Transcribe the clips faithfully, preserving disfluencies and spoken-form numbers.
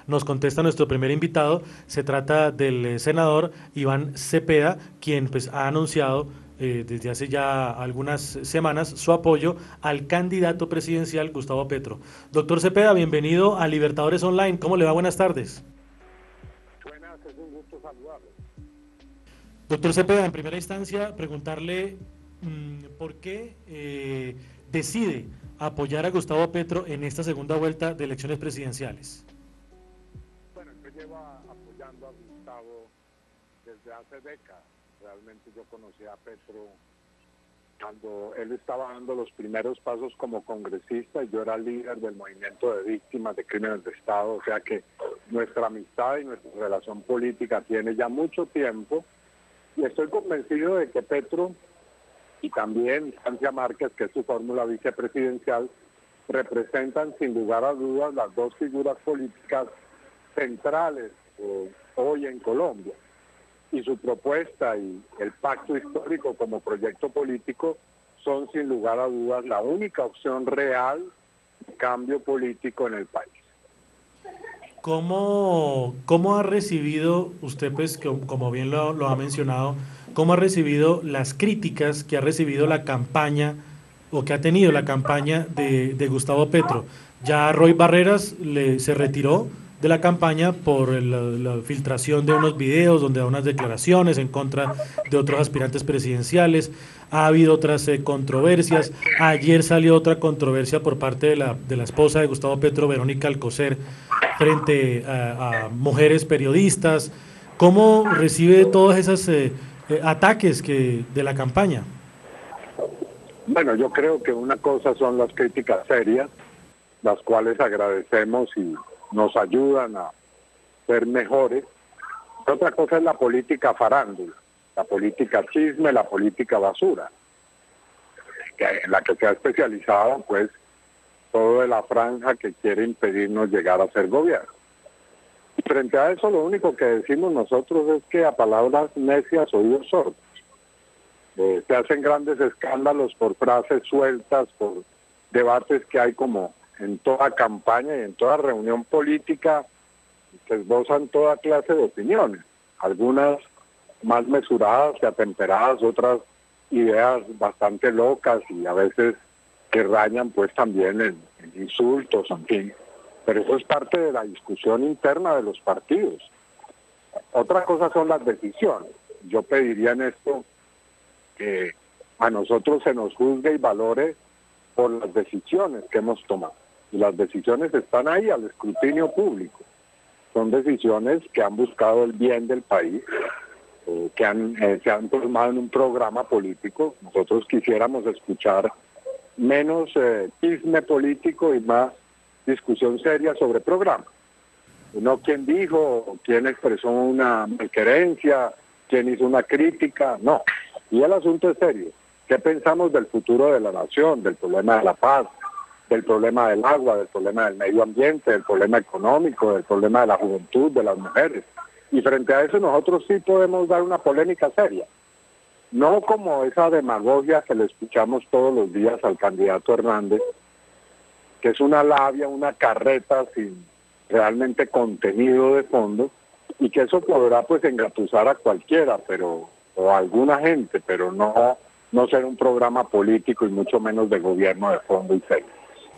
nos contesta nuestro primer invitado. Se trata del eh, senador Iván Cepeda, quien pues ha anunciado eh, desde hace ya algunas semanas su apoyo al candidato presidencial Gustavo Petro. Doctor Cepeda, bienvenido a Libertadores Online. ¿Cómo le va? Buenas tardes. Buenas, es un gusto saludarlo. Doctor Cepeda, en primera instancia, preguntarle mmm, por qué eh, decide apoyar a Gustavo Petro en esta segunda vuelta de elecciones presidenciales. Bueno, yo llevo apoyando a Gustavo desde hace décadas. Realmente yo conocí a Petro cuando él estaba dando los primeros pasos como congresista y yo era líder del movimiento de víctimas de crímenes de Estado, o sea que nuestra amistad y nuestra relación política tiene ya mucho tiempo y estoy convencido de que Petro y también Francia Márquez, que es su fórmula vicepresidencial, representan sin lugar a dudas las dos figuras políticas centrales eh, hoy en Colombia. Y su propuesta y el pacto histórico como proyecto político son sin lugar a dudas la única opción real de cambio político en el país. ¿Cómo, cómo ha recibido usted, pues, que, como bien lo, lo ha mencionado, cómo ha recibido las críticas que ha recibido la campaña o que ha tenido la campaña de, de Gustavo Petro? Ya Roy Barreras le, se retiró de la campaña por la, la filtración de unos videos donde da unas declaraciones en contra de otros aspirantes presidenciales. Ha habido otras eh, controversias. Ayer salió otra controversia por parte de la, de la esposa de Gustavo Petro, Verónica Alcocer, frente a, a mujeres periodistas. ¿Cómo recibe todos esos eh, eh, ataques que, de la campaña? Bueno, yo creo que una cosa son las críticas serias, las cuales agradecemos y nos ayudan a ser mejores. Otra cosa es la política farándula, la política chisme, la política basura, que en la que se ha especializado pues toda la franja que quiere impedirnos llegar a ser gobierno. Y frente a eso lo único que decimos nosotros es que a palabras necias oídos sordos. Eh, se hacen grandes escándalos por frases sueltas, por debates que hay como en toda campaña y en toda reunión política, que esbozan toda clase de opiniones, algunas más mesuradas y atemperadas, otras ideas bastante locas y a veces que rayan pues también en, en insultos, en fin. Pero eso es parte de la discusión interna de los partidos. Otra cosa son las decisiones. Yo pediría en esto que a nosotros se nos juzgue y valore por las decisiones que hemos tomado. Y las decisiones están ahí al escrutinio público. Son decisiones que han buscado el bien del país, eh, que han, eh, se han formado en un programa político. Nosotros quisiéramos escuchar menos eh, chisme político y más discusión seria sobre programas. No quién dijo, quién expresó una malquerencia, quién hizo una crítica, no. Y el asunto es serio. ¿Qué pensamos del futuro de la nación, del problema de la paz, del problema del agua, del problema del medio ambiente, del problema económico, del problema de la juventud, de las mujeres? Y frente a eso nosotros sí podemos dar una polémica seria. No como esa demagogia que le escuchamos todos los días al candidato Hernández, que es una labia, una carreta sin realmente contenido de fondo, y que eso podrá pues engatusar a cualquiera, pero o a alguna gente, pero no, no ser un programa político y mucho menos de gobierno de fondo y serio.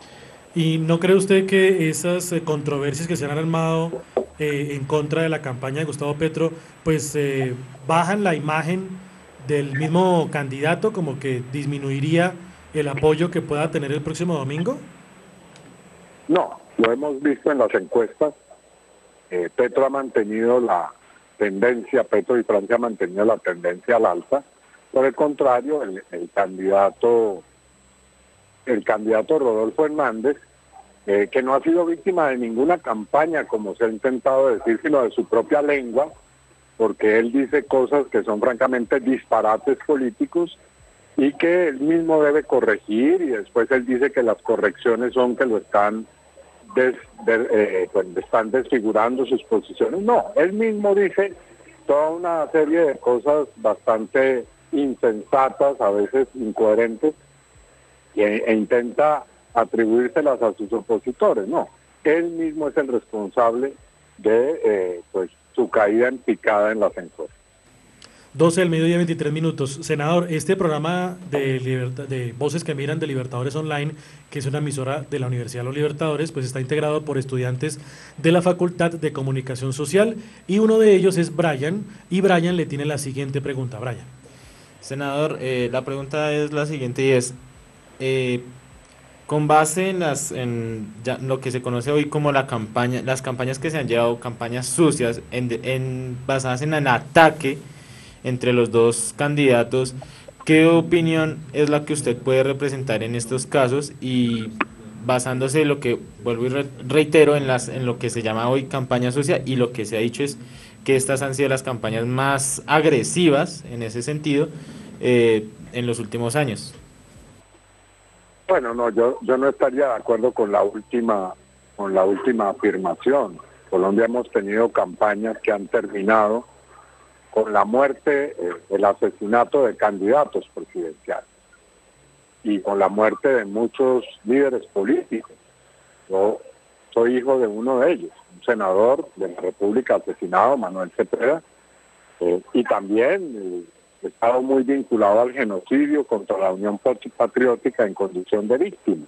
¿Y no cree usted que esas eh, controversias que se han armado eh, en contra de la campaña de Gustavo Petro, pues eh, bajan la imagen del mismo candidato, como que disminuiría el apoyo que pueda tener el próximo domingo? No, lo hemos visto en las encuestas. Eh, Petro ha mantenido la tendencia, Petro y Francia han mantenido la tendencia al alza. Por el contrario, el, el candidato, el candidato Rodolfo Hernández, eh, que no ha sido víctima de ninguna campaña, como se ha intentado decir, sino de su propia lengua, porque él dice cosas que son francamente disparates políticos y que él mismo debe corregir, y después él dice que las correcciones son que lo están Des, de, eh, pues están desfigurando sus posiciones. No, él mismo dice toda una serie de cosas bastante insensatas, a veces incoherentes, e, e intenta atribuírselas a sus opositores. No, él mismo es el responsable de eh, pues su caída en picada en las encuestas. doce del mediodía, veintitrés minutos. Senador, este programa de, liberta- de Voces que Miran de Libertadores Online, que es una emisora de la Universidad de los Libertadores, pues está integrado por estudiantes de la Facultad de Comunicación Social y uno de ellos es Brian, y Brian le tiene la siguiente pregunta. Brian. Senador, eh, la pregunta es la siguiente y es, eh, con base en las en ya lo que se conoce hoy como la campaña, las campañas que se han llevado, campañas sucias, en, de- en basadas en el ataque entre los dos candidatos, ¿qué opinión es la que usted puede representar en estos casos? Y basándose en lo que vuelvo y re- reitero en las en lo que se llama hoy campaña sucia, y lo que se ha dicho es que estas han sido las campañas más agresivas en ese sentido eh, en los últimos años. Bueno, no, yo, yo no estaría de acuerdo con la última, con la última afirmación. Colombia hemos tenido campañas que han terminado con la muerte, eh, el asesinato de candidatos presidenciales y con la muerte de muchos líderes políticos. Yo soy hijo de uno de ellos, un senador de la República asesinado, Manuel Cepeda, eh, y también eh, he estado muy vinculado al genocidio contra la Unión Patriótica en condición de víctima.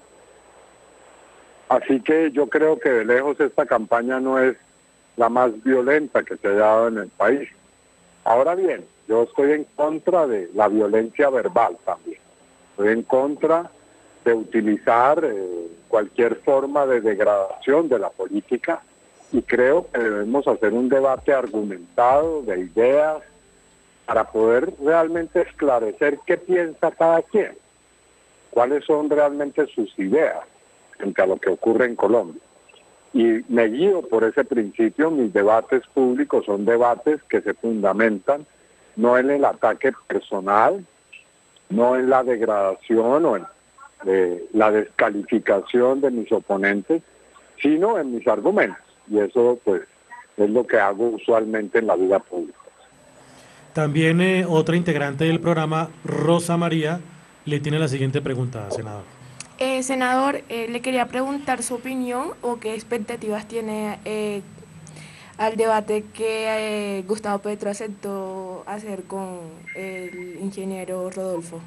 Así que yo creo que de lejos esta campaña no es la más violenta que se ha dado en el país. Ahora bien, yo estoy en contra de la violencia verbal también. Estoy en contra de utilizar eh, cualquier forma de degradación de la política y creo que debemos hacer un debate argumentado de ideas para poder realmente esclarecer qué piensa cada quien, cuáles son realmente sus ideas frente a lo que ocurre en Colombia. Y me guío por ese principio. Mis debates públicos son debates que se fundamentan no en el ataque personal, no en la degradación o en eh, la descalificación de mis oponentes, sino en mis argumentos. Y eso pues es lo que hago usualmente en la vida pública. También eh, otra integrante del programa, Rosa María, le tiene la siguiente pregunta, senador. Eh, senador, eh, le quería preguntar su opinión o qué expectativas tiene eh, al debate que eh, Gustavo Petro aceptó hacer con el ingeniero Rodolfo.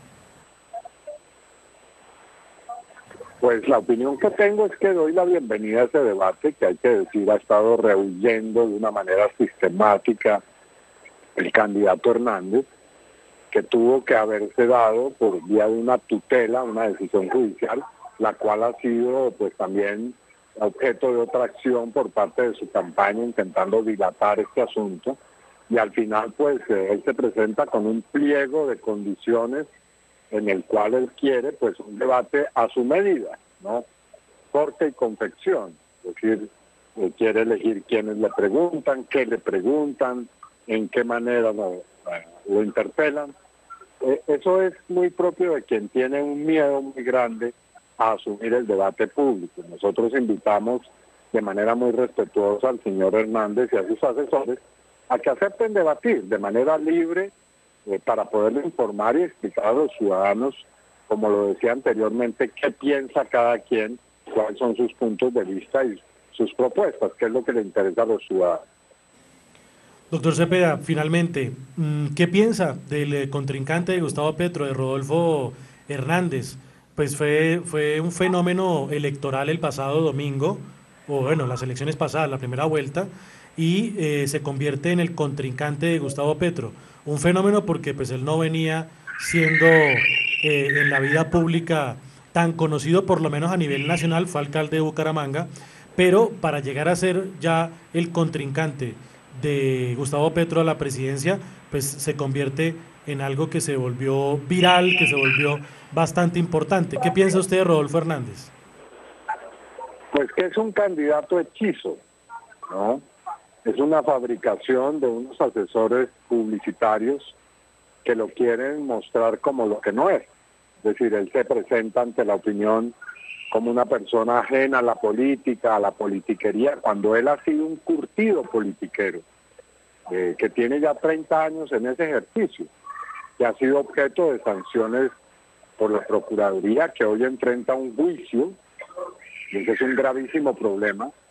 Pues la opinión que tengo es que doy la bienvenida a ese debate, que hay que decir ha estado rehuyendo de una manera sistemática el candidato Hernández, que tuvo que haberse dado por vía de una tutela, una decisión judicial, la cual ha sido pues también objeto de otra acción por parte de su campaña intentando dilatar este asunto, y al final pues eh, él se presenta con un pliego de condiciones en el cual él quiere pues un debate a su medida, ¿no? Corte y confección, es decir, él quiere elegir quiénes le preguntan, qué le preguntan, en qué manera lo, lo interpelan. Eh, eso es muy propio de quien tiene un miedo muy grande a asumir el debate público. Nosotros invitamos de manera muy respetuosa al señor Hernández y a sus asesores a que acepten debatir de manera libre eh, para poderle informar y explicar a los ciudadanos, como lo decía anteriormente, qué piensa cada quien, cuáles son sus puntos de vista y sus propuestas, qué es lo que le interesa a los ciudadanos. Doctor Cepeda, finalmente, ¿qué piensa del eh, contrincante de Gustavo Petro, de Rodolfo Hernández? Pues fue, fue un fenómeno electoral el pasado domingo, o bueno, las elecciones pasadas, la primera vuelta, y eh, se convierte en el contrincante de Gustavo Petro. Un fenómeno porque pues él no venía siendo eh, en la vida pública tan conocido, por lo menos a nivel nacional, fue alcalde de Bucaramanga, pero para llegar a ser ya el contrincante de Gustavo Petro a la presidencia, pues se convierte en algo que se volvió viral, que se volvió bastante importante. ¿Qué piensa usted de Rodolfo Hernández? Pues que es un candidato hechizo, ¿no? Es una fabricación de unos asesores publicitarios que lo quieren mostrar como lo que no es. Es decir, él se presenta ante la opinión como una persona ajena a la política, a la politiquería, cuando él ha sido un curtido politiquero, eh, que tiene ya treinta años en ese ejercicio, que ha sido objeto de sanciones por la Procuraduría, que hoy enfrenta un juicio, y ese es un gravísimo problema,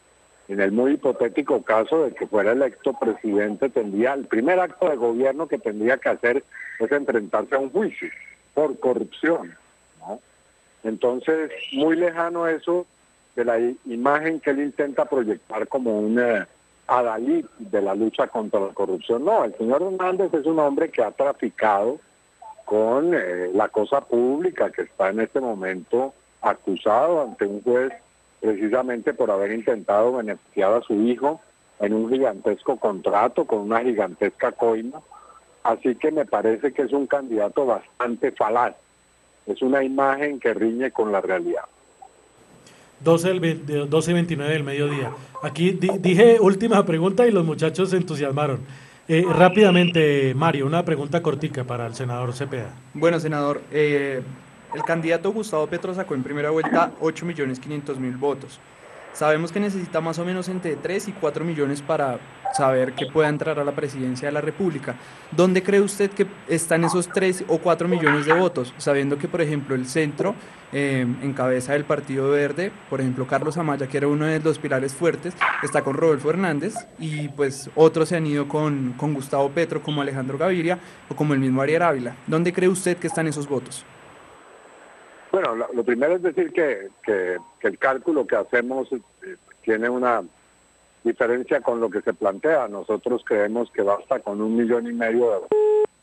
En el muy hipotético caso de que fuera electo presidente, tendría, el primer acto de gobierno que tendría que hacer es enfrentarse a un juicio por corrupción, ¿no? Entonces, muy lejano eso de la imagen que él intenta proyectar como un eh, adalid de la lucha contra la corrupción. No, el señor Hernández es un hombre que ha traficado con eh, la cosa pública, que está en este momento acusado ante un juez precisamente por haber intentado beneficiar a su hijo en un gigantesco contrato con una gigantesca coima. Así que me parece que es un candidato bastante falaz. Es una imagen que riñe con la realidad. doce y veintinueve del mediodía. Aquí di, dije última pregunta y los muchachos se entusiasmaron. Eh, rápidamente, Mario, una pregunta cortica para el senador Cepeda. Bueno, senador, eh, el candidato Gustavo Petro sacó en primera vuelta ocho millones quinientos mil votos. Sabemos que necesita más o menos entre tres y cuatro millones para saber que pueda entrar a la presidencia de la República. ¿Dónde cree usted que están esos tres o cuatro millones de votos? Sabiendo que, por ejemplo, el centro, eh, en cabeza del Partido Verde, por ejemplo, Carlos Amaya, que era uno de los pilares fuertes, está con Rodolfo Hernández, y pues otros se han ido con, con Gustavo Petro, como Alejandro Gaviria o como el mismo Ariel Ávila. ¿Dónde cree usted que están esos votos? Bueno, lo, lo primero es decir que, que, que el cálculo que hacemos eh, tiene una diferencia con lo que se plantea. Nosotros creemos que basta con un millón y medio de